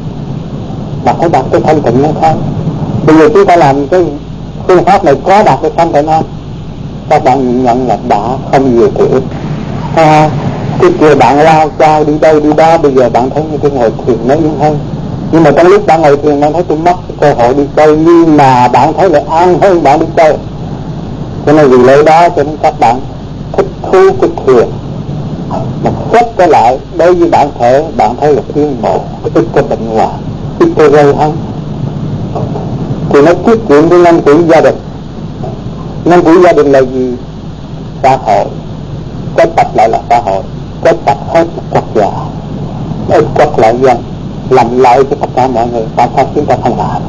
Mà phải đạt cái thanh tịnh hay không? Bây giờ chúng ta làm cái phương pháp này có đạt cái thanh tịnh không? Các bạn nhìn nhận là đã không nhiều thì ít. À, cái kia bạn lao chao đi đây đi đó, bây giờ bạn thấy như cái ngồi thiền nó yên hơn. Nhưng mà trong lúc bạn ngồi thiền bạn thấy tôi mất cái cơ hội đi chơi, nhưng mà bạn thấy là an hơn bạn đi chơi. Cho nên vì lẽ đó cho nên các bạn thích thú cái thiền. Mà xét cái lại đối với bản thể bạn thấy là tiến bộ, ít có bệnh hoạn, ít có gây hơn. Thì nó tiết kiệm với năm tuổi gia đình. Năm tuổi gia đình là gì? Xã hội. Kết tập lại là xã hội. Kết tập hết quốc gia, ít quốc lại dân, làm lợi cho tất cả mọi người. Tại sao chúng ta không làm?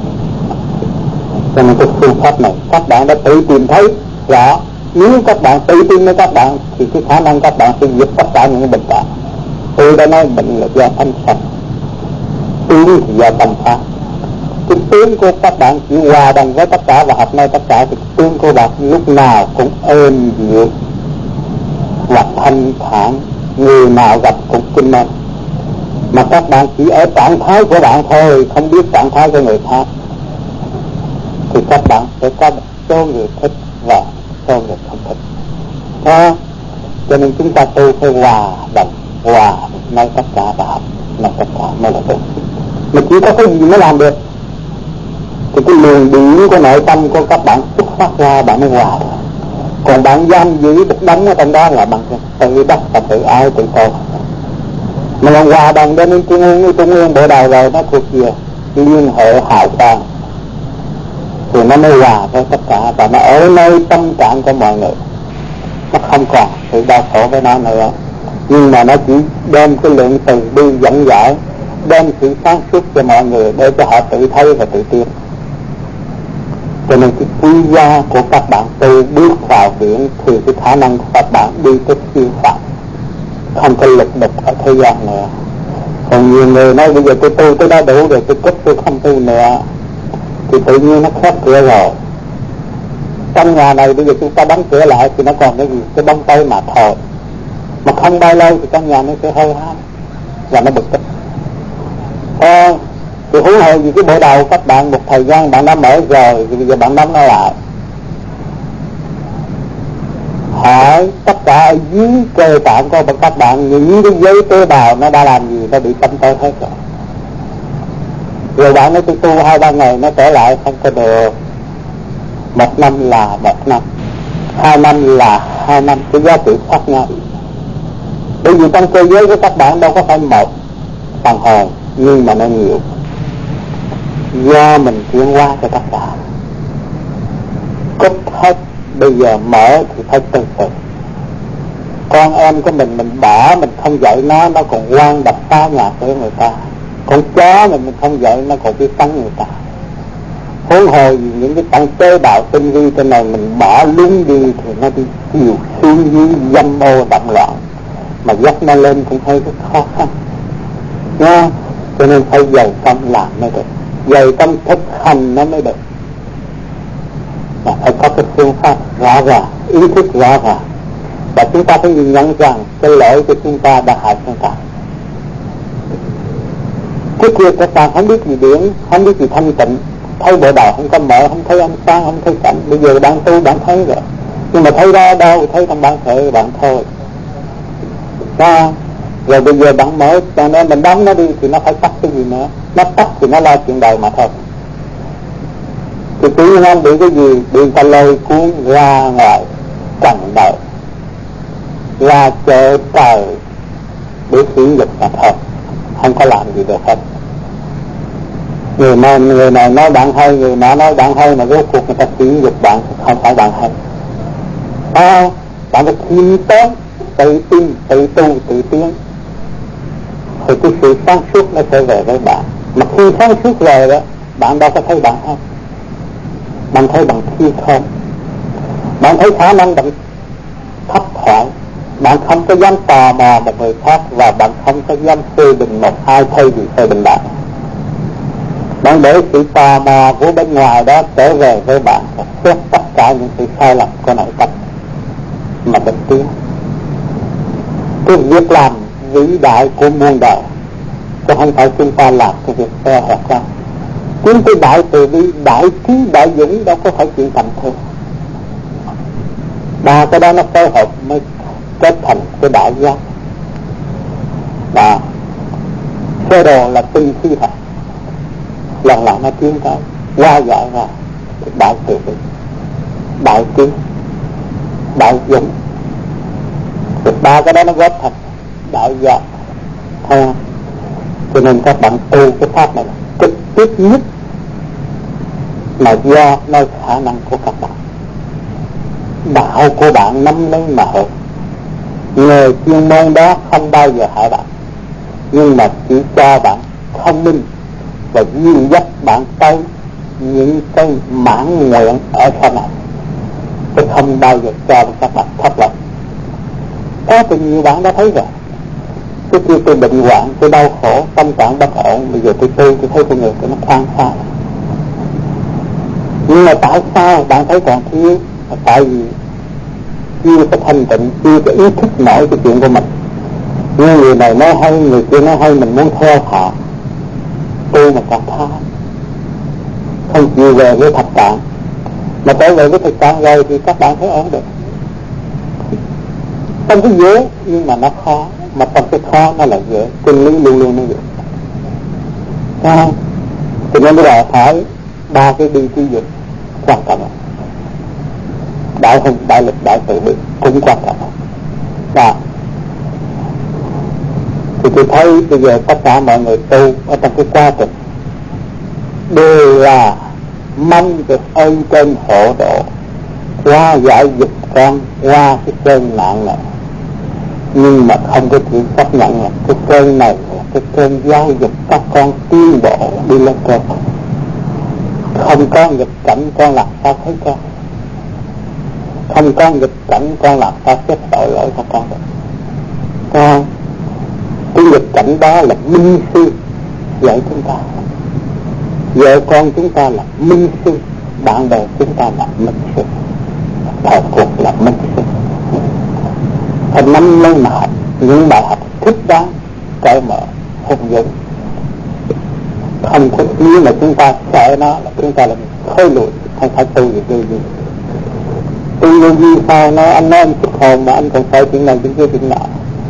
Cho nên cái phương pháp này các bạn đã tự tìm thấy rõ. Nếu các bạn tự tin với các bạn thì cái khả năng các bạn sẽ diệt tất cả những bệnh tật. Tôi đã nói bệnh là do tâm sân, tiến thì do tâm pháp. Cái tướng của các bạn chỉ hòa đồng với tất cả và hợp nơi tất cả thì tướng của bạn lúc nào cũng êm dịu và thanh thản, người nào gặp cũng kinh mệnh. Mà các bạn chỉ ở trạng thái của bạn thôi, không biết trạng thái của người khác, thì các bạn sẽ có một số người thích và số người không thích. Đó. Cho nên chúng ta tu phải hòa đồng, hòa nơi tất cả và hợp nơi tất cả mới là đúng. Mà chỉ có cái gì mới làm được thì cái luồng điển của nội tâm của các bạn xuất phát ra bạn mới hòa được. Còn bạn giam giữ một đống ở trong đó là bằng tự đắc và tự ái tự tội. Mà lần hòa đồng đến trung ương trung ương bộ đầu rồi nó thuộc về liên hệ hào quang, thì nó mới hòa với tất cả và nó ở nơi tâm trạng của mọi người. Nó không còn sự đau khổ với nó nữa, nhưng mà nó chỉ đem cái lượng từ bi dẫn giải, đem sự sáng suốt cho mọi người để cho họ tự thấy và tự tin. Cho nên cái quý giá của các bạn tu bước vào viện thì cái khả năng của các bạn đi tới siêu phàm, không có lực đục ở thế gian nữa. Còn nhiều người nói bây giờ tôi tu tới đó đủ rồi, tôi cất tôi không tu nữa, thì tự nhiên nó khép cửa rồi. Trong nhà này bây giờ chúng ta đóng cửa lại thì nó còn cái gì? Cái bóng tối mà thôi. Mà không bao lâu thì trong nhà nó sẽ hơi hám và nó bực tức. À, thì huống hồ vì cái bộ đầu các bạn một thời gian bạn đã mở rồi thì bây giờ bạn đóng nó lại. Hỏi tất cả ở dưới cơ tạng của các bạn, những cái giấy tế bào nó đã làm gì, nó bị tâm tối hết rồi. Rồi bạn nói tôi tu hai ba ngày nó trở lại, không có được. Một năm là một năm, hai năm là hai năm, cái giá trị khác nhau. Bởi vì trong cơ giới của các bạn đâu có phải một phần hồn, nhưng mà nó nhiều. Do mình chuyển hóa cho tất cả. Cúp hết, bây giờ mở thì phải từ từ. Con em của mình, mình bỏ, mình không dạy nó, nó còn quan đập phá nhà của người ta. Con chó mình, mình không dạy, nó còn biết cắn người ta. Huống hồ những cái tầng tế bào tinh vi trên này mình bỏ lún đi thì nó đi chiều xuống dưới dâm ô động loạn, mà dắt nó lên cũng thấy rất khó khăn nha. Cho nên phải dày tâm làm mới được, dày tâm thực hành nó mới được. Mà phải có cái phương pháp rõ ràng, ý thức rõ ràng, và chúng ta phải nhìn nhận rằng cái lỗi của chúng ta đã hại chúng ta. Trước kia các bạn không biết gì điển, không biết gì thanh tịnh, thấy bộ đầu không có mở, không thấy ánh sáng, không thấy cảnh. Bây giờ bạn tu bạn thấy rồi, nhưng mà thấy ra đâu, thấy trong bản thể bạn thôi. Đó. Rồi bây giờ bạn mở, cho nên mình đóng nó đi thì nó phải tắt cái gì nữa. Nó tắt thì nó lo chuyện đời mà thôi. Thì tự nhiên không bị cái gì, bị ta lôi cuốn ra ngoài trần đời, ra chợ trời để sử dụng mà thôi, không có làm gì được hết. Người này, người này nói bạn hay, người nọ nói bạn hay, mà rốt cuộc người ta sử dụng bạn, không phải bạn hay. À, bạn phải khiêm tốn, tự tin, tự tu, tự tiến, thì cái sự sáng suốt nó sẽ về với bạn. Mà khi sáng suốt rồi đó, bạn đâu có thấy bạn hay, bạn thấy bằng khi không. Bạn thấy khả năng bạn thấp thoải, bạn không có dám tò mò một người khác, và bạn không có dám phê bình một ai thay vì phê bình bạn. Bạn để sự tò mò của bên ngoài đó trở về với bạn, và xét tất cả những sự sai lầm của nội tâm mà mình tiến. Cái việc làm vĩ đại của muôn đời, chứ không phải chúng ta làm cái việc xe hẹp ra. Chúng tôi đại từ bi, đại trí, đại dũng đâu có phải chuyện tầm thường. Ba cái đó nó phối hợp mới kết thành cái đại giác. Và sơ đồ là tinh khí thật, lần lần nó tiến tới qua giải ra đại từ bi, đại trí, đại dũng. Thì ba cái đó nó góp thành đại giác. Thấy không? Cho nên các bạn tu cái pháp này là trực tiếp nhất, mà do nơi khả năng của các bạn. Đạo của bạn nắm lấy mà hợp. Nghề chuyên môn đó không bao giờ hại bạn, nhưng mà chỉ cho bạn thông minh và dìu dắt bạn tới những cái mãn nguyện ở sau này, chứ không bao giờ cho các bạn thất vọng. Có từ nhiều bạn đã thấy rồi. Trước kia tôi bệnh hoạn, tôi đau khổ, tâm trạng bất ổn, bây giờ tôi tu, tôi thấy con người của nó khoan xa. Nhưng mà tại sao bạn thấy còn thiếu? Tại vì chưa có thanh tịnh, chưa có ý thức nổi cái chuyện của mình. Như người này nói hay, người kia nói hay, mình muốn theo họ, tu mà còn tha, không chịu về với thật trạng. Mà trở về với thật trạng rồi thì các bạn thấy ổn được. Trong cái dễ nhưng mà nó khó, mà trong cái khó nó là dễ. Chân lý luôn luôn nó dễ. Thấy không? Thì nên bây giờ phải ba cái đi cái dụng quan trọng. đại hùng, đại lực, đại từ bi cũng quan trọng. Và thì tôi thấy bây giờ tất cả mọi người tu ở trong cái quá trình đều là mong được ơn trên hộ độ, qua giải dục con qua cái cơn nạn này, nhưng mà không có chịu chấp nhận là cái cơn này là cái cơn giáo dục các con tiến bộ đi lên trên. Không có nghịch cảnh con làm sao thấy con, không có nghịch cảnh con làm sao xếp tội lỗi cho con được. Con cái nghịch cảnh đó là minh sư dạy chúng ta, vợ con chúng ta là minh sư, bạn bè chúng ta là minh sư, thời cuộc là minh sư. Phải nắm lấy mà học những bài học thích đáng, cởi mở, hùng dũng. Không có nếu mà chúng ta sợ nó là chúng ta là khơi lùi, không phải tu gì tu gì. Tu vô gì sao nói anh nói anh xuất hồn mà anh còn sợ chuyện này chuyện kia chuyện nọ.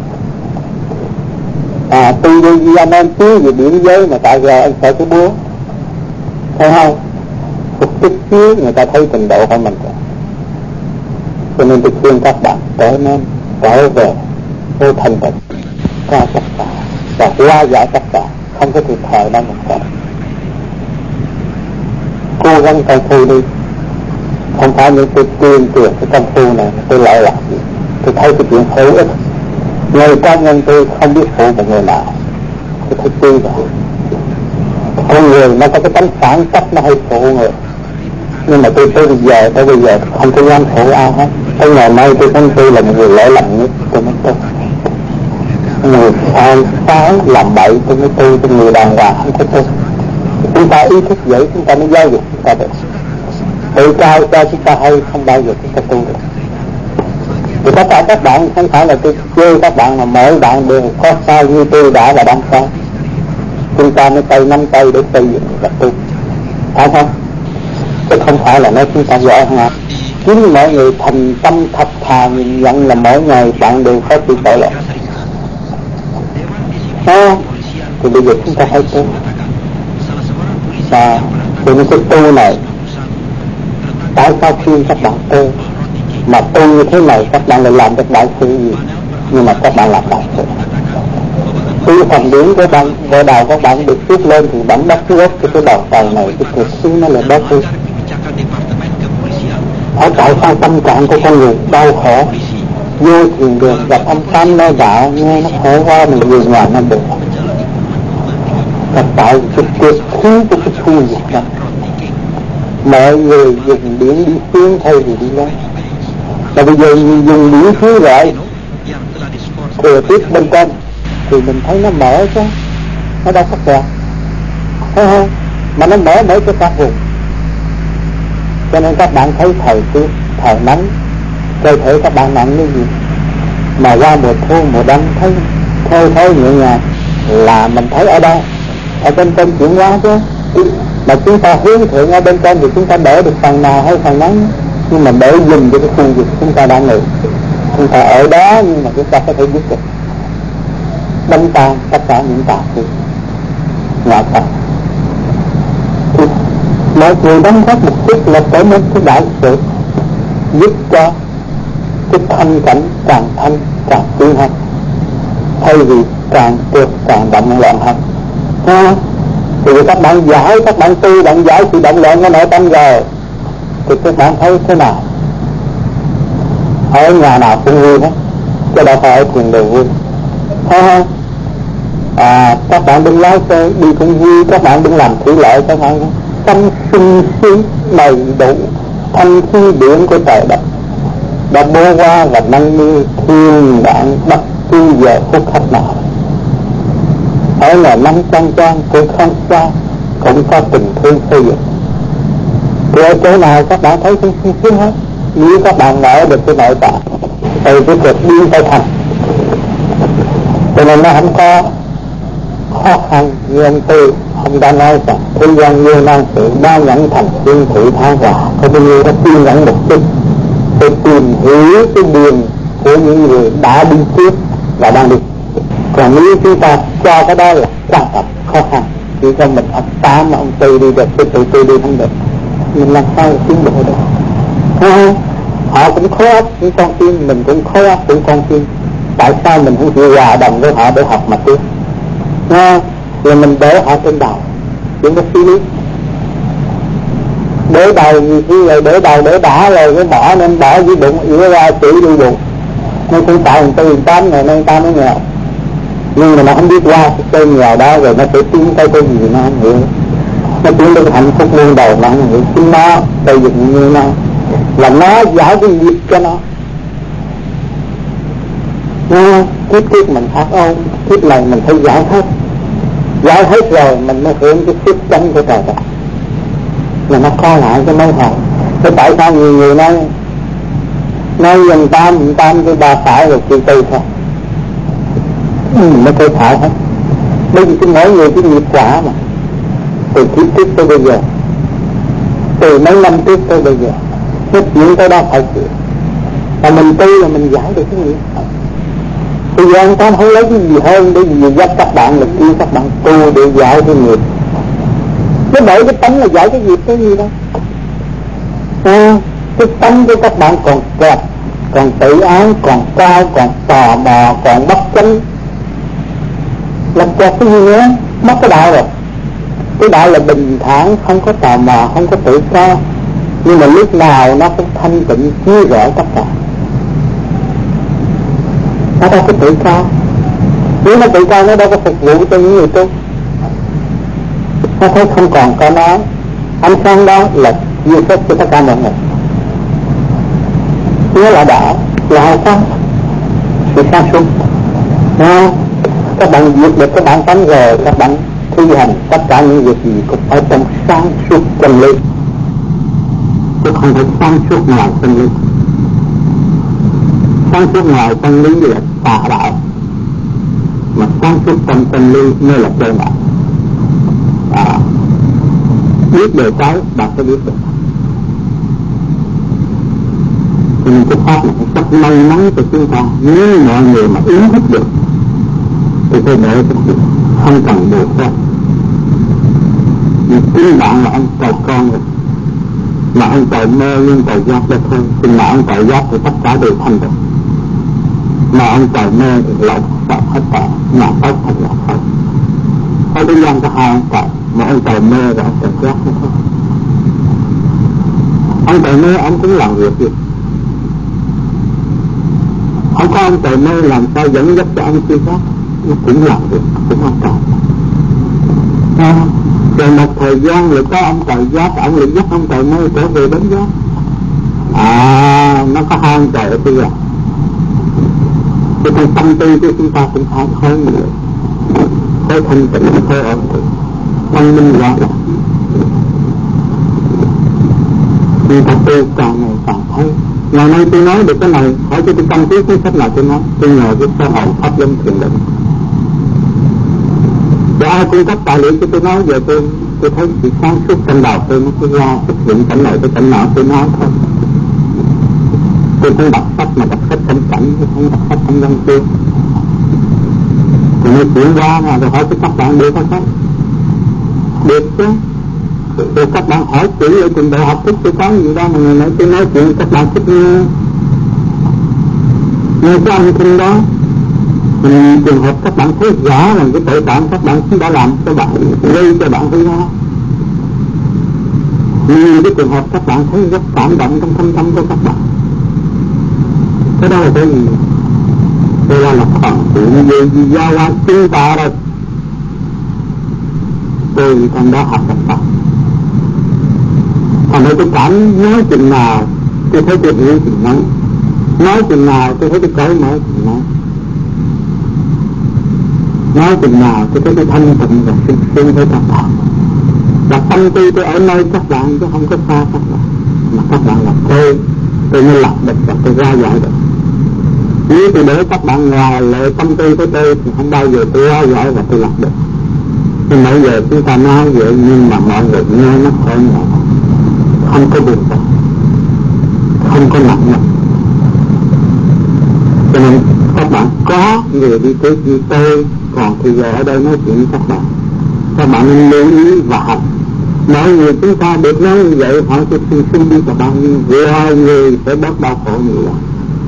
À tu vô gì anh nói anh tiến về biển giới mà tại giờ anh sợ cái búa, thấy không? Một chút xíu người ta thấy trình độ của mình rồi. Cho nên tôi khuyên các bạn trở nên trở về vô thành tịnh, qua tất cả và qua giải tất cả, không có thiệt thòi đâu mình cả. Cố gắng công phu đi, không phải những tôi tuyên truyền cái công phu này tôi lại làm gì. Tôi thấy cái chuyện hữu ích, người cá nhân tôi không biết phụ một người nào, tôi thấy tuy rồi. Con người nó có cái tánh phản cách, nó hay phụ người, nhưng mà tôi tới bây giờ tới bây giờ không có dám phụ ai hết. Tới ngày nay tôi thấy tôi là một người lễ lặng nhất, tôi mới tu. Người sai trái làm bậy tôi mới tu, tôi người đàng hoàng không có tu. Chúng ta ý thức vậy chúng ta mới giáo dục chúng ta được. Tự cao cho chúng ta hay không bao giờ chúng ta tu được. Thì tất cả các bạn không phải là tôi chơi các bạn, mà mỗi bạn đều có sai như tôi đã là đang sai. Chúng ta mới tay năm tay để xây dựng và tu, phải không? Chứ không phải là nói chúng ta giỏi không ạ. Chính mọi người thành tâm thật thà nhìn nhận là mỗi ngày bạn đều có sự tội lỗi. À, thì bây giờ chúng ta phải tu. Và thì những cái tu này, tại sao khuyên các bạn tu, mà tu như thế này các bạn lại làm được đại sự gì? Nhưng mà các bạn làm đại sự. Tuy phần điển của bạn, bộ đầu các bạn được tiết lên thì bắn đất gốc cho cái đầu tàu này, cái cuộc sống nó là bớt đi. Ở tại sao tâm trạng của con người đau khổ, vô thiền đường gặp ông Tam nói đạo nghe nó khổ quá mình về nhà nó được. Và tại cái cuộc khí của cái thu nhập đó, mọi người dùng điển đi xuống thay vì đi lên. Và bây giờ dùng điển xuống lại thừa tiếp bên trong thì mình thấy nó mở chứ, nó đâu có kẹt, thấy không? Mà nó mở mở cho các vùng. Cho nên các bạn thấy thời tiết, thời nắng, cơ thể các bạn nặng như gì, mà qua mùa thu, mùa đông thấy thôi thôi nhẹ nhàng, là mình thấy ở đâu? Ở bên trên chuyển hóa chứ. Mà chúng ta hướng thượng ở bên trên thì chúng ta đỡ được phần nào hay phần nắng, nhưng mà đỡ dùm cho cái khu vực chúng ta đang ngồi. Chúng ta ở đó nhưng mà chúng ta có thể giúp được đánh tan tất cả những tà khí ngoại cảnh. Mọi người đóng góp một chút là trở nên cái đại sự, giúp cho cái thanh cảnh càng thanh càng tiến hơn, thay vì càng trượt càng động loạn hơn. À, thì các bạn giải, các bạn tu, bạn giải sự động loạn của nội tâm rồi thì các bạn thấy thế nào? Ở nhà nào cũng vui hết, chứ đâu phải ở thiền đều vui. À, à, các bạn đừng lái xe đi cũng vui, các bạn đừng làm thủy lợi, các bạn tâm sinh khí đầy đủ thanh khí điển của trời đất đã bố qua và nâng niu thiên đạn bất cứ giờ phút khắc nào. Ở là năm trăm trang cũng không sao, cũng có tình thương xây dựng. Thì ở chỗ nào các bạn thấy cũng sung sướng hết, nếu các bạn mở được cái nội tạng từ cái việc đi tới thành. Cho nên nó không có khó khăn như ông Tư, ông đã nói rằng thế gian nhiều năng sự đa nhẫn thành thiên thị tha hòa, có bao nhiêu đã kiên nhẫn một chút để tìm hiểu cái đường của những người đã đi trước và đang đi. Còn nếu chúng ta cho cái đó là quan trọng khó khăn, chỉ cho mình ông Tám mà ông Tư đi được, cái tự tư đi không được, mình làm sao tiến bộ được? À, Họ cũng khối óc cũng con tim, mình cũng khối óc cũng con tim. Tại sao mình không chịu hòa đồng với họ để học mà tu? Nha, là mình để họ trên đầu, đừng có suy lý. Để đầu gì khi rồi để đầu để đã rồi cái bỏ nên bỏ dưới bụng, ỉa ra chữ đi bụng. Nó cũng tạo một tư tám ngày nay ta mới nghèo. Nhưng mà nó không biết qua cái cơn nghèo đó rồi nó sẽ tiến tới cái gì nó không hiểu. Nó tiến đến hạnh phúc muôn đời mà không hiểu. Chính nó xây dựng như nó là nó giải cái nghiệp cho nó. Nha, kiếp kiếp mình phát ôn, kiếp này mình phải giải hết. Giải hết rồi mình mới hưởng cái sức chánh của trời đất. Mà nó co lại cái mối hồn. Thế tại sao nhiều người nói nói dần tam, tam cái ba phải rồi chịu tư thôi. Ừ, nó thôi phải hết. Bởi vì cái mỗi người cái nghiệp quả mà. Từ kiếp trước tới bây giờ, từ mấy năm trước tới bây giờ, hết những cái đó phải chịu. Và mình tu là mình giải được cái nghiệp. Bây giờ anh ta không lấy cái gì hơn để gì dắt các bạn là kêu các bạn tu để giải cái nghiệp. Cái bởi cái tánh là giải cái nghiệp cái gì đâu. À, cái tánh của các bạn còn kẹt, còn tự ái, còn cao, còn tò mò, còn bất chánh. Làm kẹt cái gì nữa? Mất cái đạo rồi. Cái đạo là bình thản, không có tò mò, không có tự cao. Nhưng mà lúc nào nó cũng thanh tịnh chia rẽ tất cả. Nó đâu có tự cao. Nếu nó tự cao nó đâu có phục vụ cho những người tu. Nó thấy không còn có nó. Ánh sáng đó là duy phép cho tất cả mọi người. Nó là đạo, là hào quang, sự sáng suốt. Nó, các bạn diệt được các bạn tánh rồi, các bạn thi hành tất cả những việc gì cũng ở trong sáng suốt chân lý. Chứ không phải sáng suốt ngoài chân lý. Sáng suốt ngoài chân lý là tà đạo, mà sáng suốt trong chân lý mới là chân đạo. À, biết về cái bạn sẽ biết được. Thì mình cái pháp này rất may mắn cho chúng ta. Nếu mọi người mà ý thức được thì tôi để không cần được đâu. Vì chính bạn là ông cầu con rồi, mà ông cầu mơ nhưng cầu giác đó thôi. Thì mà ông cầu giác thì tất cả đều thành được. Mà ông cầu mơ thì lộn sợ hết cả, mà tốt thật là thôi. Có cái gian có hai ông cầu, mà ông cầu mơ và ông cầu giác đó thôi. Ông cầu mơ ông cũng làm việc gì. Ông có ông cầu mơ làm sao dẫn dắt cho ông chưa giác, nó cũng làm việc, cũng ông cầu. À, rồi một thời gian rồi có ông cầu giác, ông lại dắt ông cầu mơ trở về đến giác. À, nó có hai ông cầu bây giờ. Cái con tâm tư của chúng ta cũng phải hơi nhiều, hơi thanh tịnh, hơi ổn định, văn minh rõ ràng. Vì thật tôi càng ngày càng thấy. Ngày nay tôi nói được cái này, hỏi cho tôi căn cứ cái sách nào tôi nói. Tôi nhờ cái sơ hồn pháp luân thiền định. Để ai cung cấp tài liệu cho tôi nói, giờ tôi tôi thấy sự sáng suốt trong đầu tôi nó cứ ra xuất hiện cảnh này cái cảnh nọ tôi nói thôi. Tôi không đọc sách mà đọc sách cảnh cảnh, tôi không đọc sách trong văn chương. Thì nó chuyển qua mà tôi hỏi cho các bạn được không? Được chứ. Rồi các bạn hỏi chữ ở trường đại học thích tôi có gì đâu mà ngày nãy tôi nói chuyện các bạn thích nghe. Nghe cái âm thanh đó. Thì trường hợp các bạn thấy rõ là cái tội trạng các bạn cũng đã làm cho bạn, gây cho bạn hư hao. Nhưng cái trường hợp các bạn thấy rất cảm động trong thâm tâm của các bạn. Cái đó là cái gì? Đây là lập phần chuyện gì gì giao qua chúng ta đây. Tôi trong đó học tập tập. Còn đây tôi cảm nói chừng nào tôi thấy tôi hiểu chừng nói. Nói chừng nào tôi thấy tôi cởi mở chừng nói. Nói chừng nào tôi thấy tôi thanh tịnh và sinh sinh với các bạn. Và tâm tư tôi ở nơi các bạn chứ không có xa các bạn. Mà các bạn là tôi, tôi mới lập được và tôi ra giải được. Nếu tôi để các bạn ngoài lệ tâm tư của tôi thì không bao giờ tôi ra giải và tôi lập được. Nhưng bây giờ chúng ta nói vậy nhưng mà mọi người nghe nó khỏi nhỏ. Không có buồn đâu, không có nặng nhọc. Cho nên các bạn có người đi tới như tôi, còn thì giờ ở đây nói chuyện với các bạn. Các bạn nên lưu ý và học. Mọi người chúng ta được nói như vậy, họ sẽ sinh sinh đi vào bao nhiêu, rồi người sẽ bớt đau khổ nhiều lắm.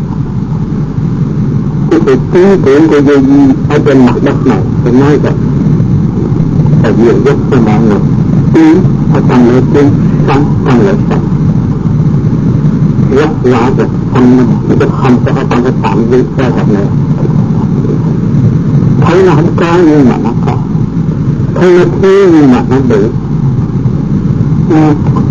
Cái sự trí tưởng của Duy Di ở trên mặt đất này, tôi nói rằng là nhiều giúp cho mọi người trí ở trong lễ trí, sáng trong lễ sáng, rất rõ rệt thông minh, chứ không có ở trong cái phạm vi theo thật nữa. Thấy nó không có nhưng mà nó có, thấy nó thiếu nhưng mà nó đủ.